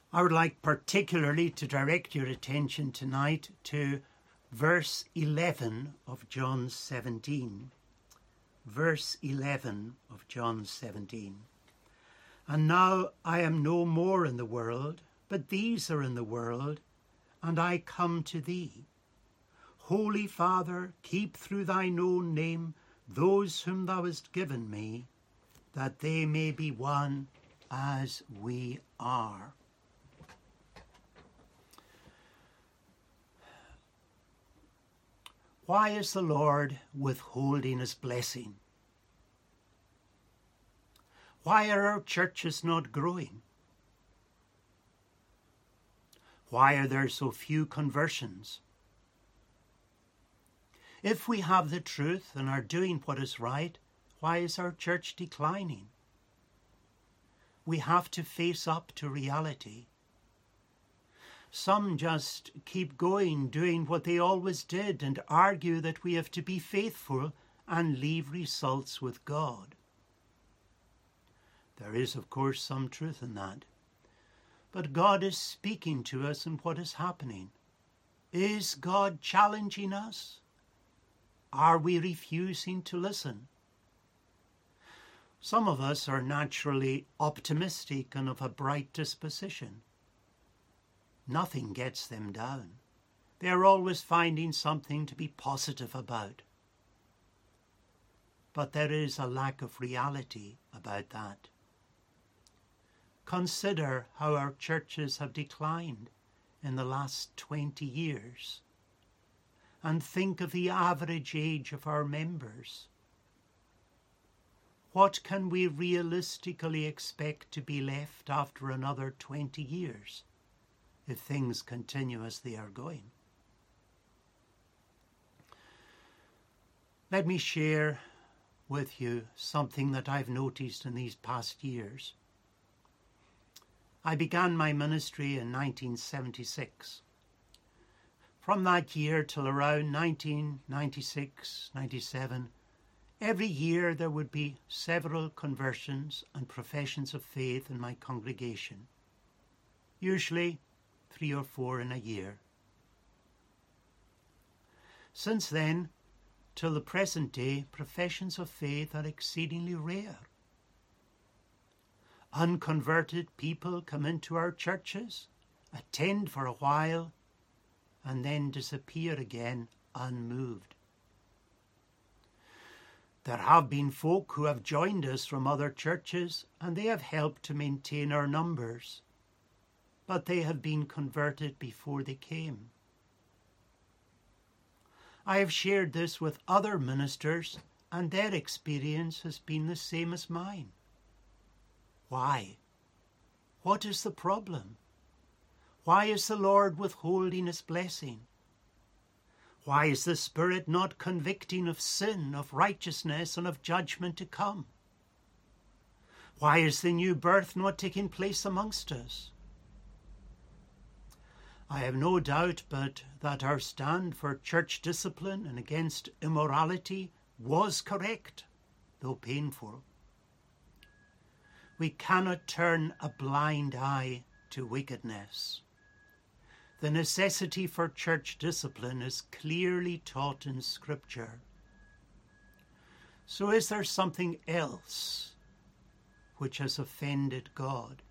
I would like particularly to direct your attention tonight to verse 11 of John 17. Verse 11 of John 17. And now I am no more in the world, but these are in the world, and I come to thee. Holy Father, keep through thine own name those whom thou hast given me, that they may be one as we are. Why is the Lord withholding his blessing? Why are our churches not growing? Why are there so few conversions? If we have the truth and are doing what is right, why is our church declining? We have to face up to reality. Some just keep going, doing what they always did, and argue that we have to be faithful and leave results with God. There is, of course, some truth in that. But God is speaking to us in what is happening. Is God challenging us? Are we refusing to listen? Some of us are naturally optimistic and of a bright disposition. Nothing gets them down. They are always finding something to be positive about. But there is a lack of reality about that. Consider how our churches have declined in the last 20 years. And think of the average age of our members. What can we realistically expect to be left after another 20 years if things continue as they are going? Let me share with you something that I've noticed in these past years. I began my ministry in 1976. From that year till around 1996, 97, every year there would be several conversions and professions of faith in my congregation, usually 3 or 4 in a year. Since then, till the present day, professions of faith are exceedingly rare. Unconverted people come into our churches, attend for a while, and then disappear again unmoved. There have been folk who have joined us from other churches, and they have helped to maintain our numbers, but they have been converted before they came. I have shared this with other ministers, and their experience has been the same as mine. Why? What is the problem? Why is the Lord withholding his blessing? Why is the Spirit not convicting of sin, of righteousness, and of judgment to come? Why is the new birth not taking place amongst us? I have no doubt but that our stand for church discipline and against immorality was correct, though painful. We cannot turn a blind eye to wickedness. The necessity for church discipline is clearly taught in Scripture. So is there something else which has offended God?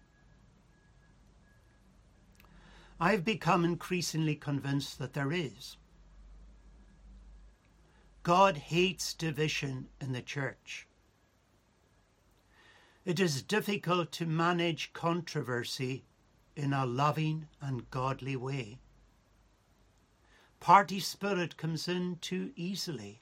I've become increasingly convinced that there is. God hates division in the church. It is difficult to manage controversy in a loving and godly way. Party spirit comes in too easily.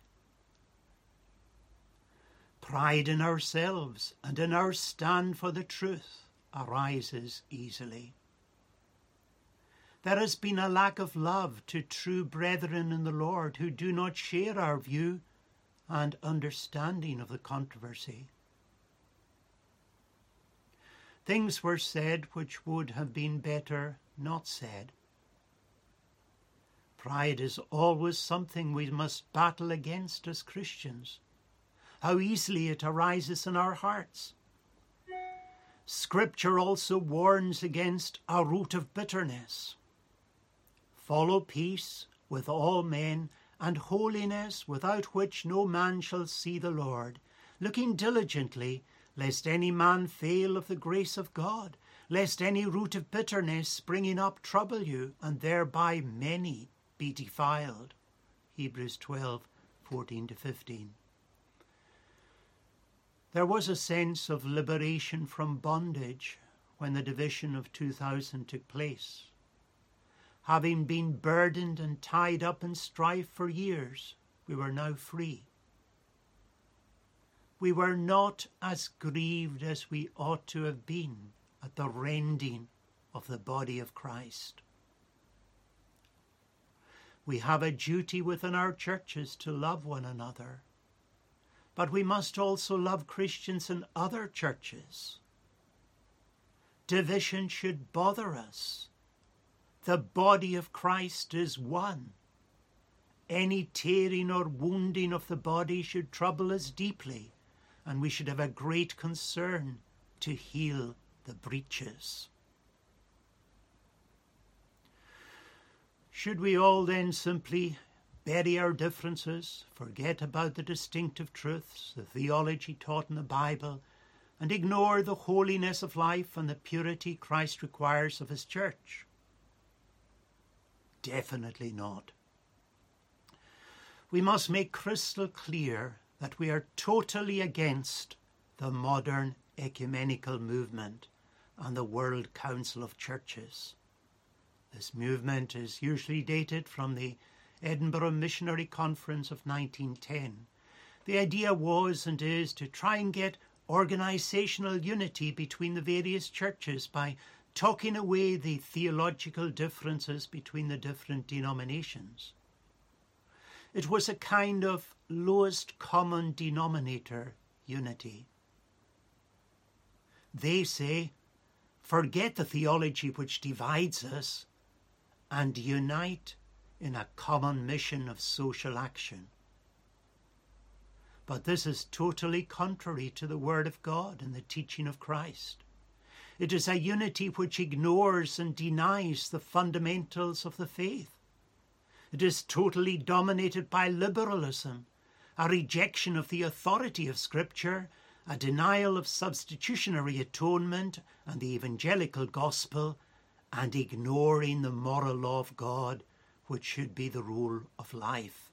Pride in ourselves and in our stand for the truth arises easily. There has been a lack of love to true brethren in the Lord who do not share our view and understanding of the controversy. Things were said which would have been better not said. Pride is always something we must battle against as Christians. How easily it arises in our hearts. Scripture also warns against a root of bitterness. Follow peace with all men and holiness, without which no man shall see the Lord, looking diligently, lest any man fail of the grace of God, lest any root of bitterness springing up trouble you, and thereby many be defiled. Hebrews 12:14-15. There was a sense of liberation from bondage when the division of 2000 took place. Having been burdened and tied up in strife for years, we were now free. We were not as grieved as we ought to have been at the rending of the body of Christ. We have a duty within our churches to love one another, but we must also love Christians in other churches. Division should bother us. The body of Christ is one. Any tearing or wounding of the body should trouble us deeply, and we should have a great concern to heal the breaches. Should we all then simply bury our differences, forget about the distinctive truths, the theology taught in the Bible, and ignore the holiness of life and the purity Christ requires of his church? Definitely not. We must make crystal clear that we are totally against the modern ecumenical movement and the World Council of Churches. This movement is usually dated from the Edinburgh Missionary Conference of 1910. The idea was and is to try and get organisational unity between the various churches by talking away the theological differences between the different denominations. It was a kind of lowest common denominator unity. They say, forget the theology which divides us and unite in a common mission of social action. But this is totally contrary to the Word of God and the teaching of Christ. It is a unity which ignores and denies the fundamentals of the faith. It is totally dominated by liberalism, a rejection of the authority of Scripture, a denial of substitutionary atonement and the evangelical gospel, and ignoring the moral law of God, which should be the rule of life.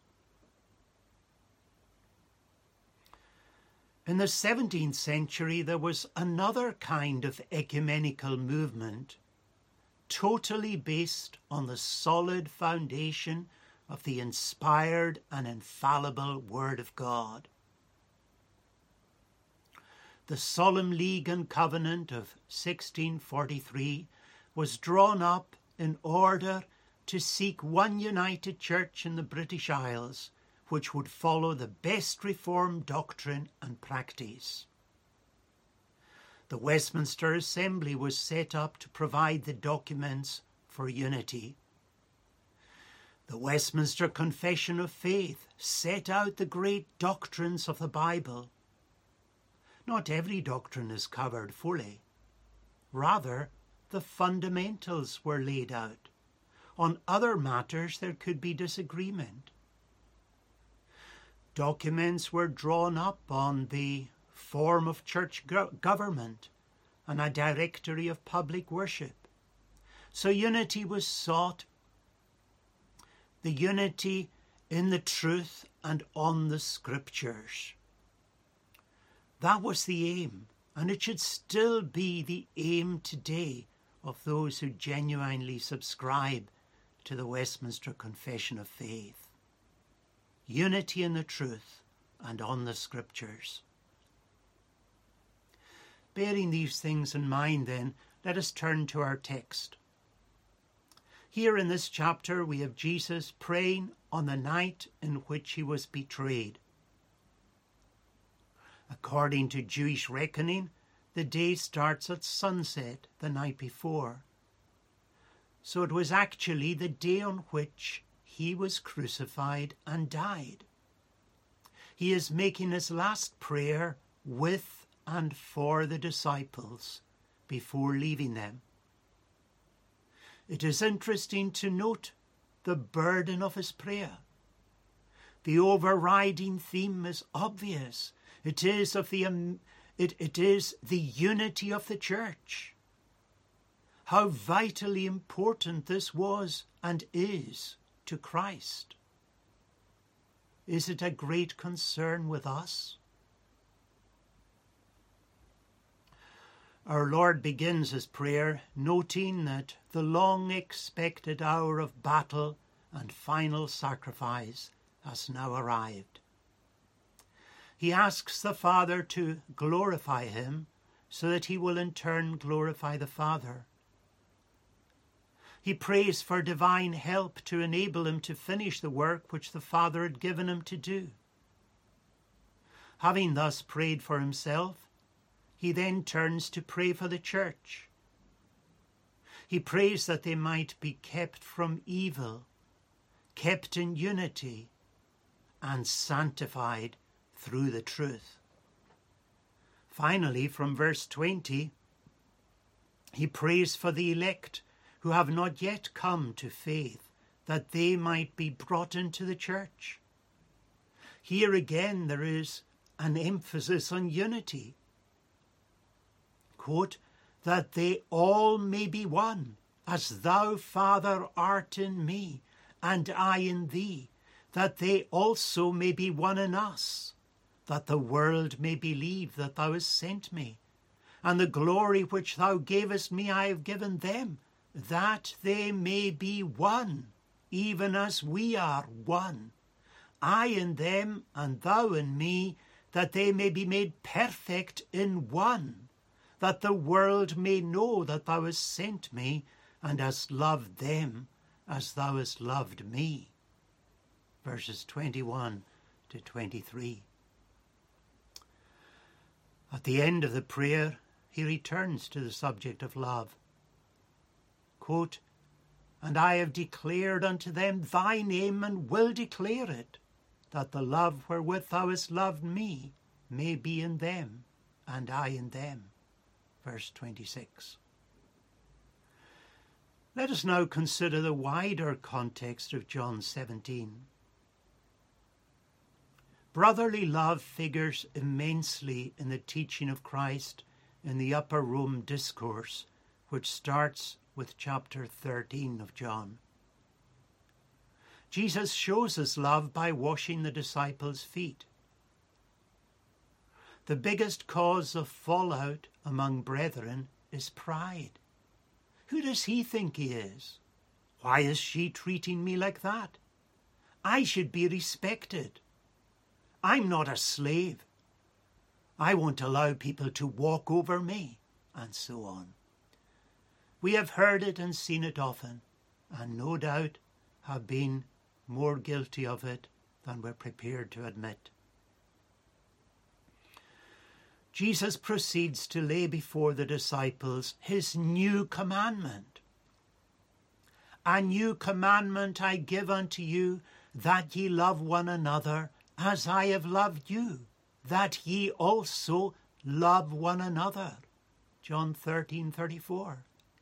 In the 17th century, there was another kind of ecumenical movement, totally based on the solid foundation of the inspired and infallible Word of God. The Solemn League and Covenant of 1643 was drawn up in order to seek one united church in the British Isles, which would follow the best Reformed doctrine and practice. The Westminster Assembly was set up to provide the documents for unity. The Westminster Confession of Faith set out the great doctrines of the Bible. Not every doctrine is covered fully. Rather, the fundamentals were laid out. On other matters, there could be disagreement. Documents were drawn up on the form of church government and a directory of public worship. So unity was sought, the unity in the truth and on the Scriptures. That was the aim, and it should still be the aim today of those who genuinely subscribe to the Westminster Confession of Faith. Unity in the truth and on the Scriptures. Bearing these things in mind, then, let us turn to our text. Here in this chapter we have Jesus praying on the night in which he was betrayed. According to Jewish reckoning, the day starts at sunset the night before. So it was actually the day on which he was crucified and died. He is making his last prayer with and for the disciples before leaving them. It is interesting to note the burden of his prayer. The overriding theme is obvious. It is the unity of the church. How vitally important this was and is to Christ. Is it a great concern with us? Our Lord begins his prayer noting that the long-expected hour of battle and final sacrifice has now arrived. He asks the Father to glorify him so that he will in turn glorify the Father. He prays for divine help to enable him to finish the work which the Father had given him to do. Having thus prayed for himself, he then turns to pray for the church. He prays that they might be kept from evil, kept in unity, and sanctified through the truth. Finally, from verse 20, he prays for the elect who have not yet come to faith, that they might be brought into the church. Here again there is an emphasis on unity. Quote, that they all may be one, as thou, Father, art in me, and I in thee, that they also may be one in us, that the world may believe that thou hast sent me, and the glory which thou gavest me I have given them, that they may be one, even as we are one, I in them, and thou in me, that they may be made perfect in one, that the world may know that thou hast sent me, and hast loved them as thou hast loved me. Verses 21 to 23. At the end of the prayer, he returns to the subject of love. Quote, and I have declared unto them thy name, and will declare it, that the love wherewith thou hast loved me may be in them, and I in them. Verse 26. Let us now consider the wider context of John 17. Brotherly love figures immensely in the teaching of Christ in the Upper Room Discourse, which starts with chapter 13 of John. Jesus shows his love by washing the disciples' feet. The biggest cause of fallout among brethren is pride. Who does he think he is? Why is she treating me like that? I should be respected. I'm not a slave. I won't allow people to walk over me, and so on. We have heard it and seen it often, and no doubt have been more guilty of it than we're prepared to admit. Jesus proceeds to lay before the disciples his new commandment. A new commandment I give unto you, that ye love one another as I have loved you, that ye also love one another. John 13:34.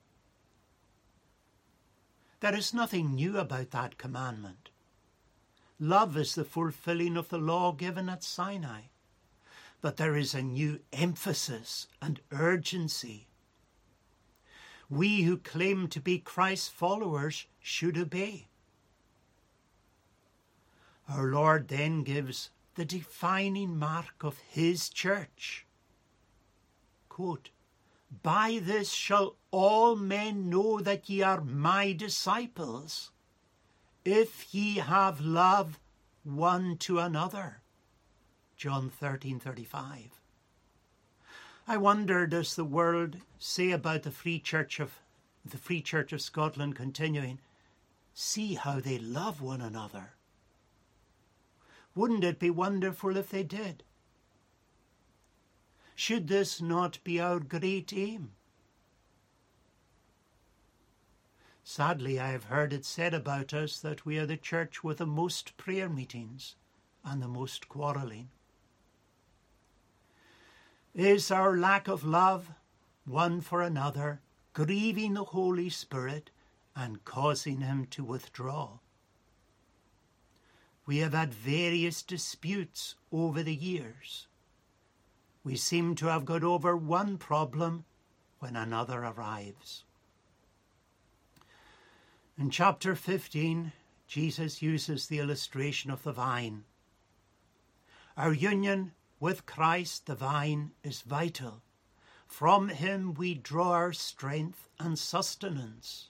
There is nothing new about that commandment. Love is the fulfilling of the law given at Sinai. But there is a new emphasis and urgency. We who claim to be Christ's followers should obey. Our Lord then gives the defining mark of his church. Quote, by this shall all men know that ye are my disciples, if ye have love one to another. John 13:35. I wonder, does the world say about the Free Church of Scotland continuing, see how they love one another? Wouldn't it be wonderful if they did? Should this not be our great aim? Sadly, I have heard it said about us that we are the church with the most prayer meetings and the most quarrelling. Is our lack of love one for another, grieving the Holy Spirit and causing him to withdraw. We have had various disputes over the years. We seem to have got over one problem when another arrives. In chapter 15, Jesus uses the illustration of the vine. Our union with Christ, the vine, is vital. From him we draw our strength and sustenance.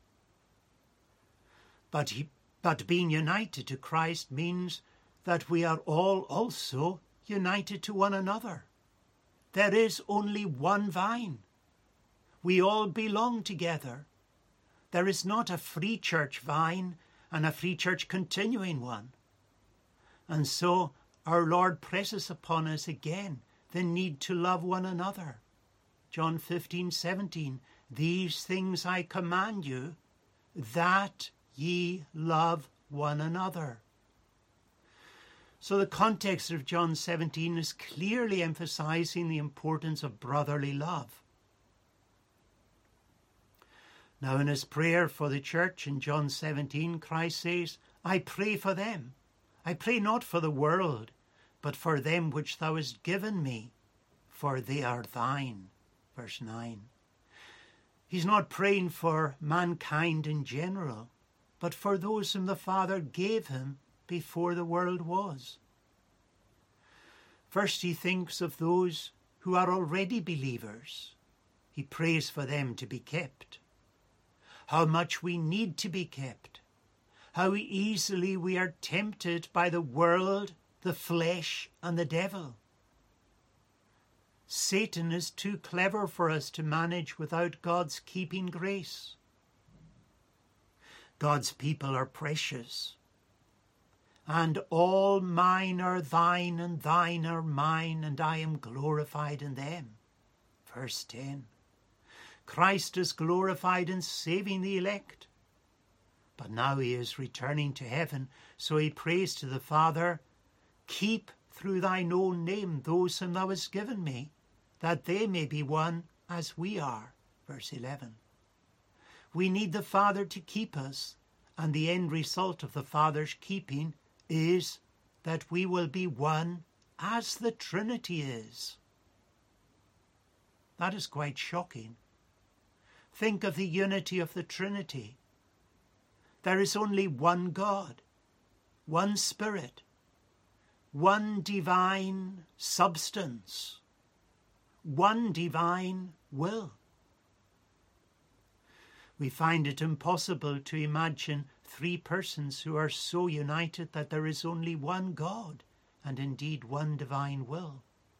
But being united to Christ means that we are all also united to one another. There is only one vine. We all belong together. There is not a free church vine and a free church continuing one. And so our Lord presses upon us again the need to love one another. John 15:17, these things I command you, that ye love one another. So the context of John 17 is clearly emphasizing the importance of brotherly love. Now in his prayer for the church in John 17, Christ says, I pray for them. I pray not for the world, but for them which thou hast given me, for they are thine. Verse 9. He's not praying for mankind in general, but for those whom the Father gave him before the world was. First, he thinks of those who are already believers. He prays for them to be kept. How much we need to be kept. How easily we are tempted by the world, the flesh, and the devil. Satan is too clever for us to manage without God's keeping grace. God's people are precious. And all mine are thine, and thine are mine, and I am glorified in them. Verse 10. Christ is glorified in saving the elect. But now he is returning to heaven, so he prays to the Father, keep through thine own name those whom thou hast given me, that they may be one as we are. Verse 11. We need the Father to keep us, and the end result of the Father's keeping is that we will be one as the Trinity is. That is quite shocking. Think of the unity of the Trinity. There is only one God, one Spirit, one divine substance, one divine will. We find it impossible to imagine three persons who are so united that there is only one God and indeed one divine will.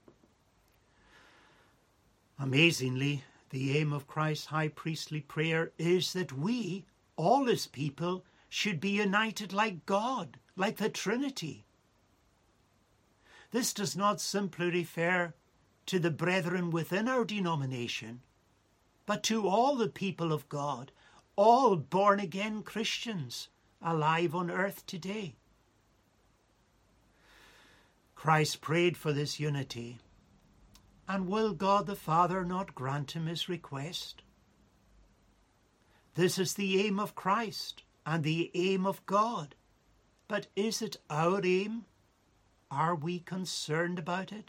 Amazingly, the aim of Christ's high priestly prayer is that we, all his people, should be united like God, like the Trinity. This does not simply refer to the brethren within our denomination, but to all the people of God, all born-again Christians alive on earth today. Christ prayed for this unity, and will God the Father not grant him his request? This is the aim of Christ and the aim of God. But is it our aim? Are we concerned about it?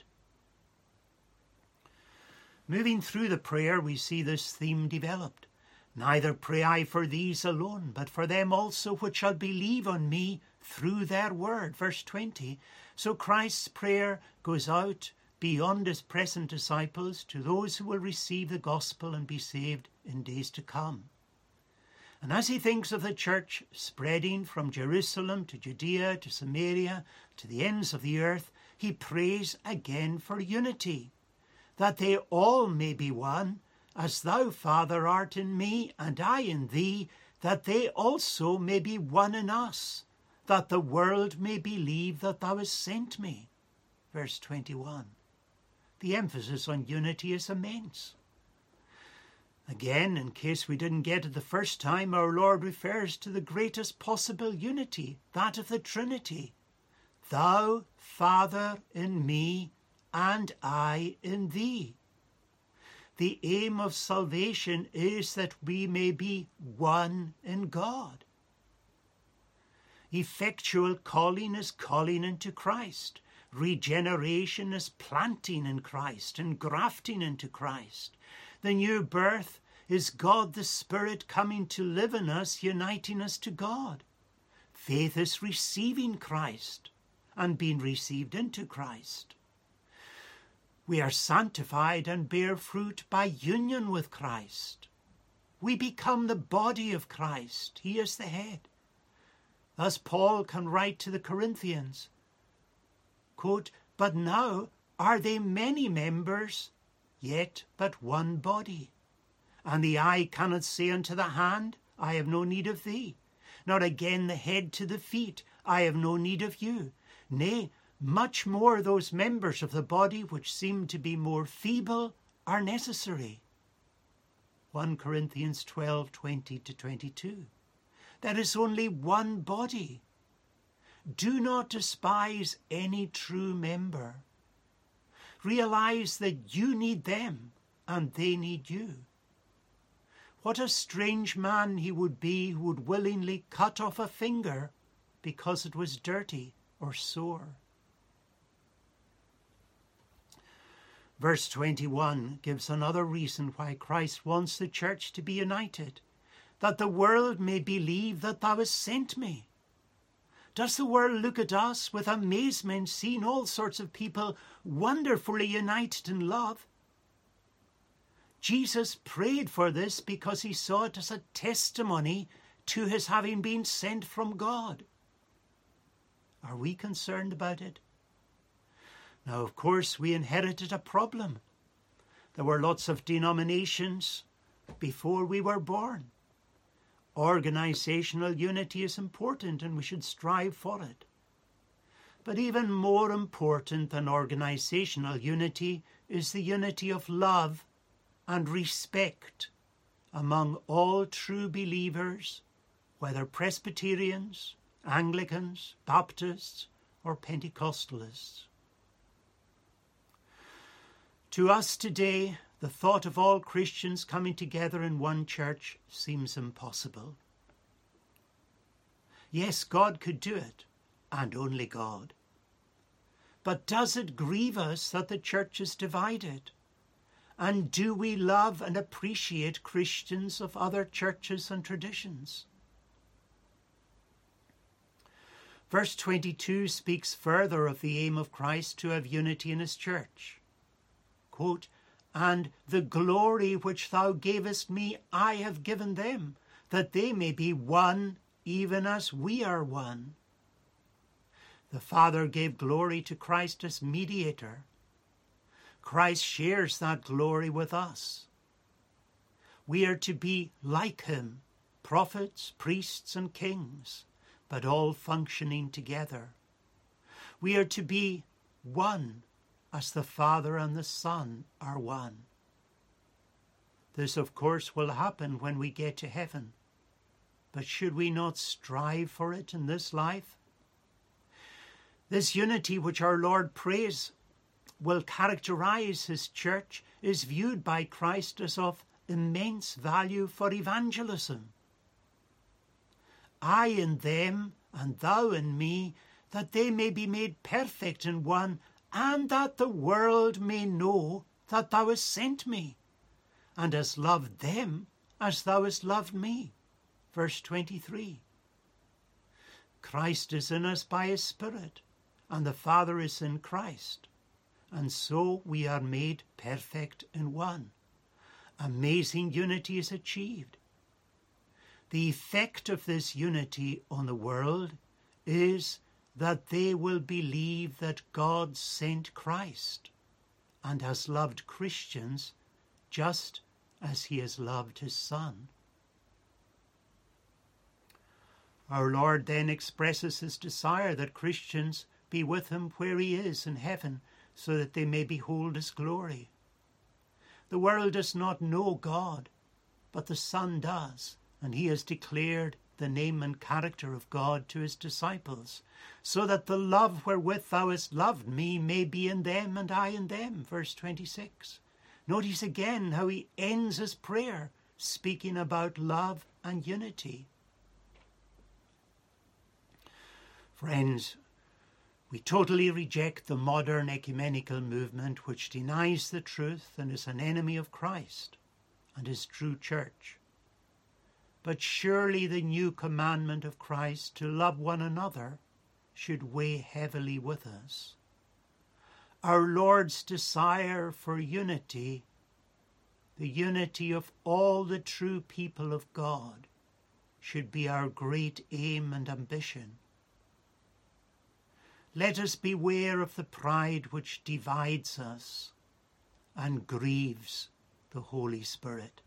Moving through the prayer, we see this theme developed. Neither pray I for these alone, but for them also which shall believe on me through their word. Verse 20. So Christ's prayer goes out beyond his present disciples to those who will receive the gospel and be saved in days to come. And as he thinks of the church spreading from Jerusalem to Judea to Samaria to the ends of the earth, he prays again for unity, that they all may be one, as thou, Father, art in me, and I in thee, that they also may be one in us, that the world may believe that thou hast sent me. Verse 21. The emphasis on unity is immense. Again, in case we didn't get it the first time, our Lord refers to the greatest possible unity, that of the Trinity. Thou, Father, in me, and I in thee. The aim of salvation is that we may be one in God. Effectual calling is calling into Christ. Regeneration is planting in Christ and grafting into Christ. The new birth is God the Spirit coming to live in us, uniting us to God. Faith is receiving Christ and being received into Christ. We are sanctified and bear fruit by union with Christ. We become the body of Christ. He is the head. Thus Paul can write to the Corinthians, quote, "But now are they many members, yet but one body. And the eye cannot say unto the hand, I have no need of thee, nor again the head to the feet, I have no need of you. Nay, much more those members of the body which seem to be more feeble are necessary." 1 Corinthians 12:20-22. There is only one body. Do not despise any true member. Realize that you need them and they need you. What a strange man he would be who would willingly cut off a finger because it was dirty or sore. Verse 21 gives another reason why Christ wants the church to be united, that the world may believe that thou hast sent me. Does the world look at us with amazement, seeing all sorts of people wonderfully united in love? Jesus prayed for this because he saw it as a testimony to his having been sent from God. Are we concerned about it? Now, of course, we inherited a problem. There were lots of denominations before we were born. Organizational unity is important and we should strive for it. But even more important than organizational unity is the unity of love and respect among all true believers, whether Presbyterians, Anglicans, Baptists, or Pentecostalists. To us today, the thought of all Christians coming together in one church seems impossible. Yes, God could do it, and only God. But does it grieve us that the church is divided? And do we love and appreciate Christians of other churches and traditions? Verse 22 speaks further of the aim of Christ to have unity in his church. Quote, "And the glory which thou gavest me, I have given them, that they may be one, even as we are one." The Father gave glory to Christ as mediator. Christ shares that glory with us. We are to be like him, prophets, priests, and kings, but all functioning together. We are to be one, as the Father and the Son are one. This, of course, will happen when we get to heaven. But should we not strive for it in this life? This unity which our Lord prays will characterize his church is viewed by Christ as of immense value for evangelism. I in them, and thou in me, that they may be made perfect in one, and that the world may know that thou hast sent me, and hast loved them as thou hast loved me. Verse 23. Christ is in us by his Spirit, and the Father is in Christ, and so we are made perfect in one. Amazing unity is achieved. The effect of this unity on the world is that they will believe that God sent Christ and has loved Christians just as he has loved his Son. Our Lord then expresses his desire that Christians be with him where he is in heaven, so that they may behold his glory. The world does not know God, but the Son does, and he has declared the name and character of God to his disciples, so that the love wherewith thou hast loved me may be in them and I in them. Verse 26. Notice again how he ends his prayer, speaking about love and unity. Friends, we totally reject the modern ecumenical movement which denies the truth and is an enemy of Christ and his true church. But surely the new commandment of Christ to love one another should weigh heavily with us. Our Lord's desire for unity, the unity of all the true people of God, should be our great aim and ambition. Let us beware of the pride which divides us and grieves the Holy Spirit.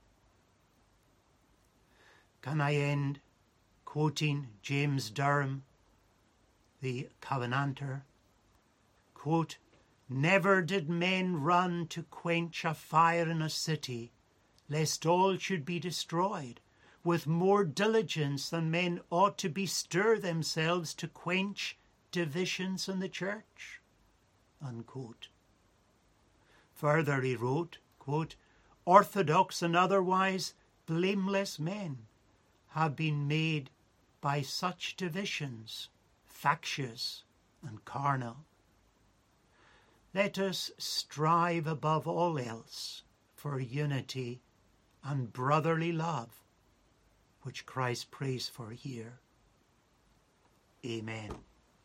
Can I end quoting James Durham, the Covenanter? Quote, "Never did men run to quench a fire in a city, lest all should be destroyed, with more diligence than men ought to bestir themselves to quench divisions in the church." Unquote. Further he wrote, quote, "Orthodox and otherwise blameless men have been made by such divisions factious and carnal. Let us strive above all else for unity and brotherly love, which Christ prays for here. Amen."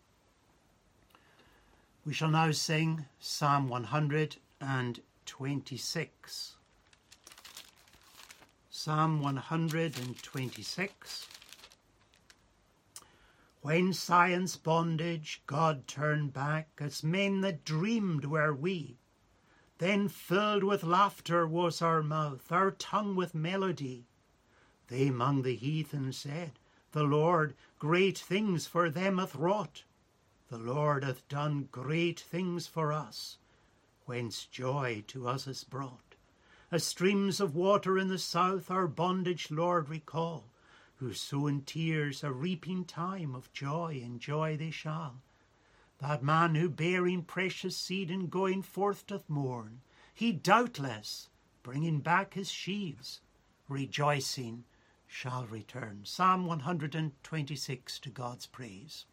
We shall now sing Psalm 126. Psalm 126. When Zion's bondage God turned back, as men that dreamed were we, then filled with laughter was our mouth, our tongue with melody. They among the heathen said, "The Lord great things for them hath wrought. The Lord hath done great things for us, whence joy to us is brought. As streams of water in the south our bondage, Lord, recall. Who sow in tears a reaping time of joy, enjoy they shall. That man who bearing precious seed and going forth doth mourn, he doubtless, bringing back his sheaves, rejoicing shall return." Psalm 126 to God's praise.